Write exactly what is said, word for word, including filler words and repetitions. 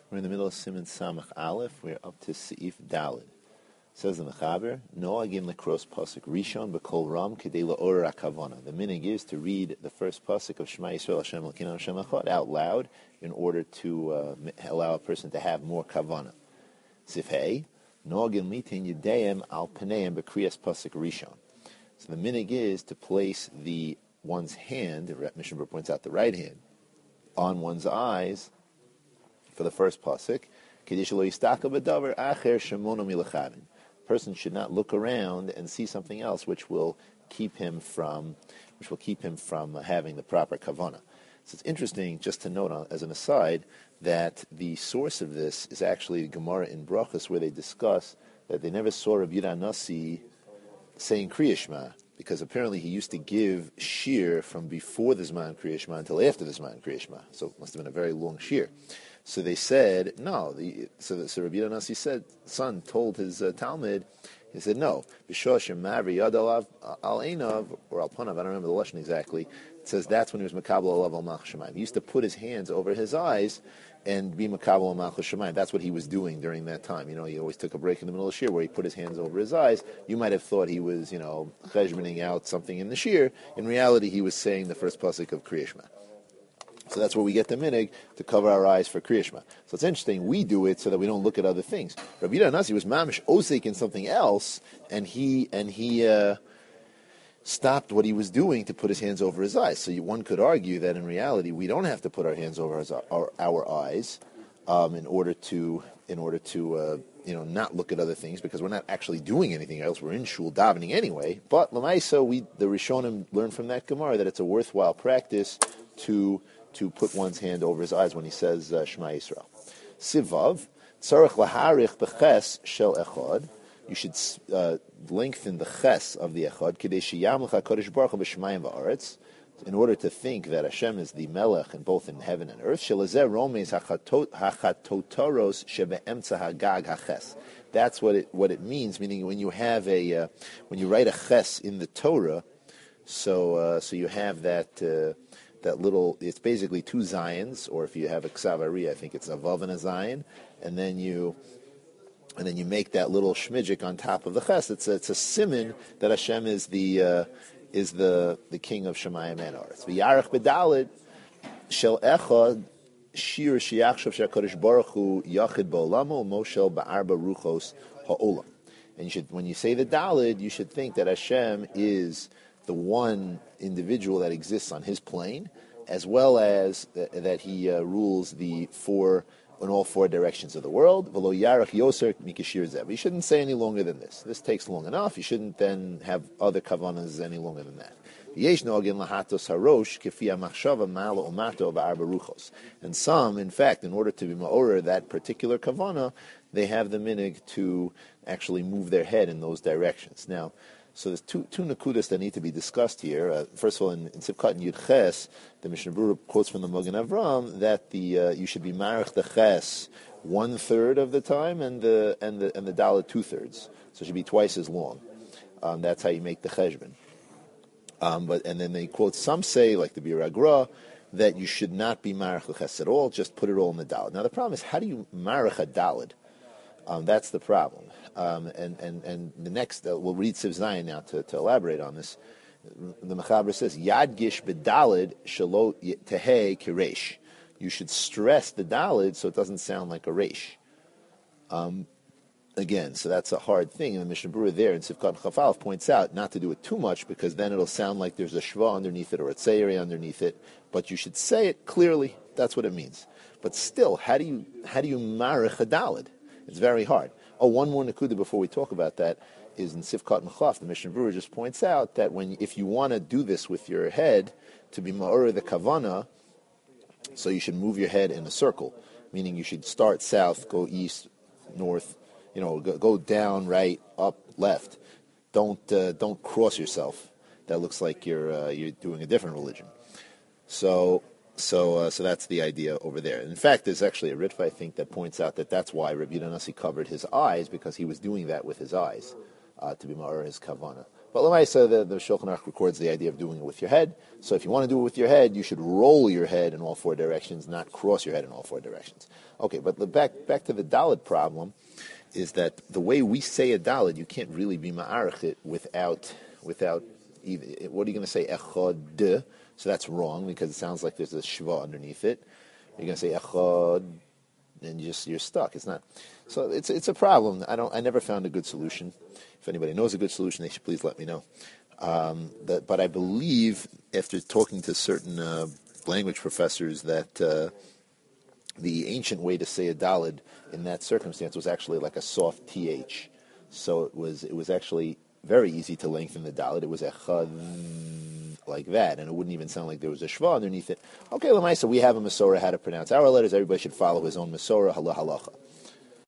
We're in the middle of Siman Samach Aleph. We're up to Seif Dalid. Says the Mechaber, Noagim lekros pasuk Rishon b'kol ram kedei la'orer hakavana. The minig is to read the first pasuk of Shema Yisrael Hashem Elokeinu Hashem Echad out loud in order to uh, allow a person to have more kavana. Sifhei, Noagim litin yedayim al paneim b'kriyas pasuk Rishon. So the minig is to place the one's hand, the Mishnah points out the right hand, on one's eyes for the first pasuk. Person should not look around and see something else which will keep him from, which will keep him from having the proper kavanah. So it's interesting just to note, as an aside, that the source of this is actually the Gemara in Brachos, where they discuss that they never saw Rabbi Yehuda Nasi saying Kriya Shema, because apparently he used to give shir from before the Zman Kriya Shema until after the Zman Kriya Shema. So it must have been a very long shir. So they said, no. The, so, so Rabbi Yehuda Nasi said, son told his uh, Talmud, he said, no. B'shosh Mavri Yad Alav Al Einav, or Al Panav, I don't remember the Lashon exactly. It says that's when he was Makabel Alav Al Malchus Shemayim. He used to put his hands over his eyes and be Makabel Al Malchus Shemayim. That's what he was doing during that time. You know, he always took a break in the middle of the shir where he put his hands over his eyes. You might have thought he was, you know, cheshboning out something in the shir. In reality, he was saying the first pasuk of Kriya Shema. So that's where we get the minig to cover our eyes for Kriya Shema. So it's interesting, we do it so that we don't look at other things. Rabbi Yehuda Nasi was mamish osik in something else, and he and he uh, stopped what he was doing to put his hands over his eyes. So you, one could argue that in reality we don't have to put our hands over our, our, our eyes um, in order to in order to uh, you know not look at other things, because we're not actually doing anything else. We're in shul davening anyway. But l'maisa, we the Rishonim learn from that Gemara that it's a worthwhile practice to. to put one's hand over his eyes when he says uh, Shema Yisrael. Sivav, tzarech laharich b'ches shel echad. You should uh, lengthen the ches of the echad, kedei sheyamlech HaKadosh Baruch Hu b'shamayim va'aretz, in order to think that Hashem is the melech in both in heaven and earth. Shelazeh romes hachatotaros shebe'emtza hagag haches. That's what it what it means. Meaning, when you have a uh, when you write a ches in the Torah, so uh, so you have that. Uh, That little, it's basically two Zions, or if you have a Ksavari, I think it's a Vav and a Zion, and then you, and then you make that little shmidjik on top of the Ches. It's a, it's a siman that Hashem is the uh, is the the King of Shemayim and Aretz. V'yarech bedalid shel echad shir sheyachshav sheHaKadosh Baruch Hu yachid ba'olamo moshel ba'arba ruchos ha'olam. And you should, when you say the dalid, you should think that Hashem is the one individual that exists on his plane, as well as th- that he uh, rules the four in all four directions of the world. V'lo yarach yoser mikashir zev. You shouldn't say any longer than this. This takes long enough. You shouldn't then have other kavanas any longer than that. And some, in fact, in order to be ma'orer that particular kavana, they have the minig to actually move their head in those directions. Now, so there's two two nakudas that need to be discussed here. Uh, first of all, in, in Sivkat and Yud Ches, the Mishnah Berurah quotes from the Magen Avram that the uh, you should be marich the Ches one third of the time, and the and the and the Dalet two thirds. So it should be twice as long. Um, that's how you make the cheshbon. Um, but and then they quote, some say, like the Bir Agra, that you should not be marich the Ches at all. Just put it all in the Dalet. Now the problem is, how do you marich a Dalet? Um, that's the problem. Um, and, and, and the next, uh, we'll read Siv Zayin now to, to elaborate on this. The Mechaber says, Yad gish bedalid shelo tehei kiresh. You should stress the dalid so it doesn't sound like a resh. Um, again, so that's a hard thing. And the Mishnah Berurah there in Sivkat Chafalf points out not to do it too much, because then it'll sound like there's a shva underneath it or a tzeiri underneath it. But you should say it clearly. That's what it means. But still, how do you how do you marich a dalid? It's very hard. Oh, one more nakuda before we talk about that is in Sivkat Mechlaf. The Mishnah Berurah just points out that when if you want to do this with your head to be ma'orah the kavana, so you should move your head in a circle, meaning you should start south, go east, north, you know, go, go down, right, up, left. Don't uh, don't cross yourself. That looks like you're uh, you're doing a different religion. So. So, uh, so that's the idea over there. In fact, there's actually a Ritva, I think, that points out that that's why Rabbi Yehuda Nasi covered his eyes, because he was doing that with his eyes uh, to be ma'or his kavana. But Lamaisa, the, the Shulchan Aruch records the idea of doing it with your head. So if you want to do it with your head, you should roll your head in all four directions, not cross your head in all four directions. Okay, but the back back to the Dalet problem is that the way we say a Dalet, you can't really be ma'arich it without without either. What are you going to say? Echad. So that's wrong because it sounds like there's a shva underneath it. You're going to say echad, and you just you're stuck. It's not. So it's it's a problem. I don't. I never found a good solution. If anybody knows a good solution, they should please let me know. Um, that, but I believe, after talking to certain uh, language professors, that uh, the ancient way to say a dalid in that circumstance was actually like a soft th. So it was it was actually very easy to lengthen the dalid. It was a chad like that, and it wouldn't even sound like there was a shva underneath it. Okay, Lamaisa, we have a Masorah how to pronounce our letters. Everybody should follow his own Masorah, halah halacha.